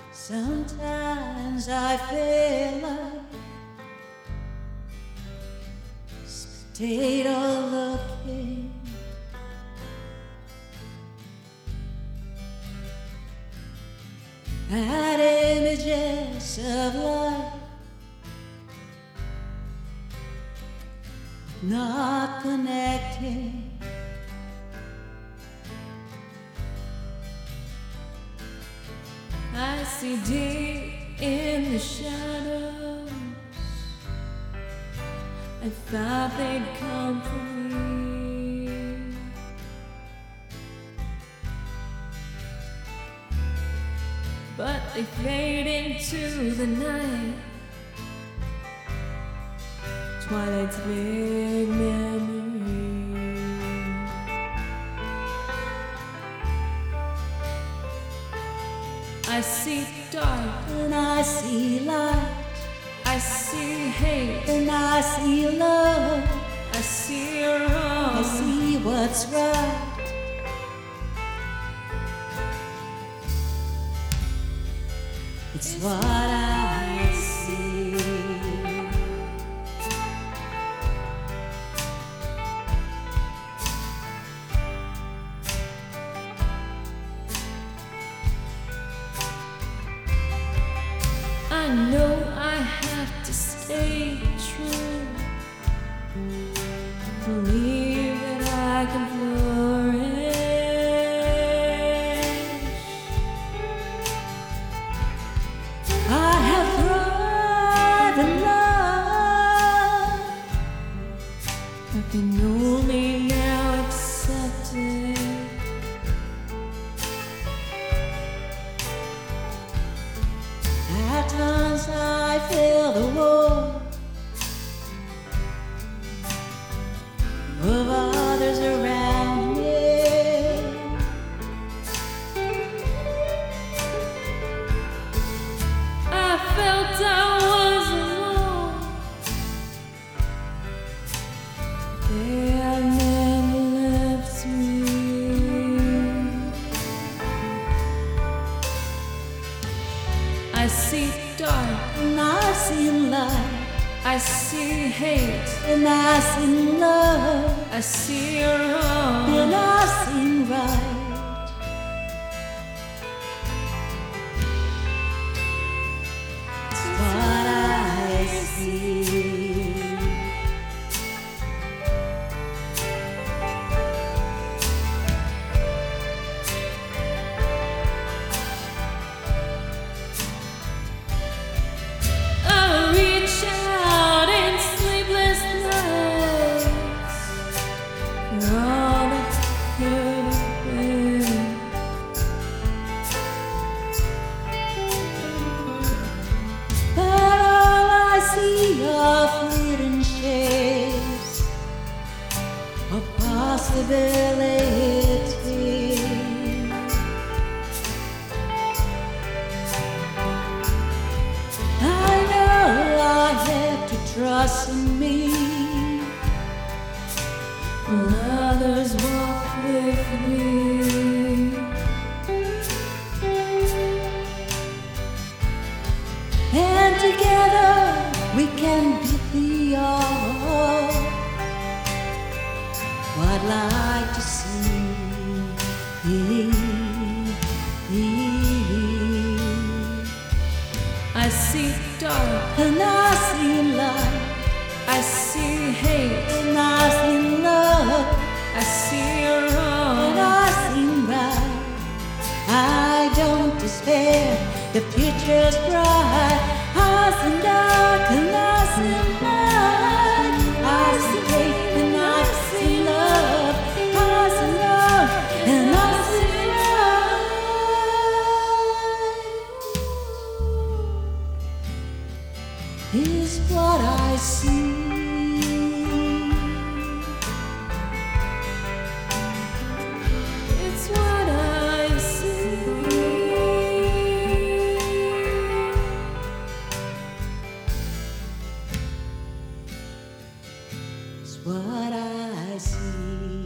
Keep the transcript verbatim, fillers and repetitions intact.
Sometimes I feel like potato looking at images of life not connecting. I see deep in the shadows. I thought they'd come for me, but they fade into the night. Twilight's big memory. I see dark And I see light, I see hate, and I see love, I see wrong, I see what's right. It's what I see. I know I have to stay true, believe that I can flourish. I have thrived in love, I can only now accept it. at times I feel the war of others around me. I felt I was alone. They had never left me. I see dark, And I see light, I see hate, and I see love, I see wrong, and I see right. It's what I see. I reach out in sleepless nights for all that could have been. But all I see are fleeting shades of possibility. I know I have to trust in me When others walk with me, and together we can beat the odds. I'd like to see. I see dark, And I see light, I see hate, and I see love, I see and wrong, I see right. I don't despair, the picture's bright. I see dark and I see light. I see hate and I see love. I see love and I see right. Is what I see. it's what I see. It's what I see.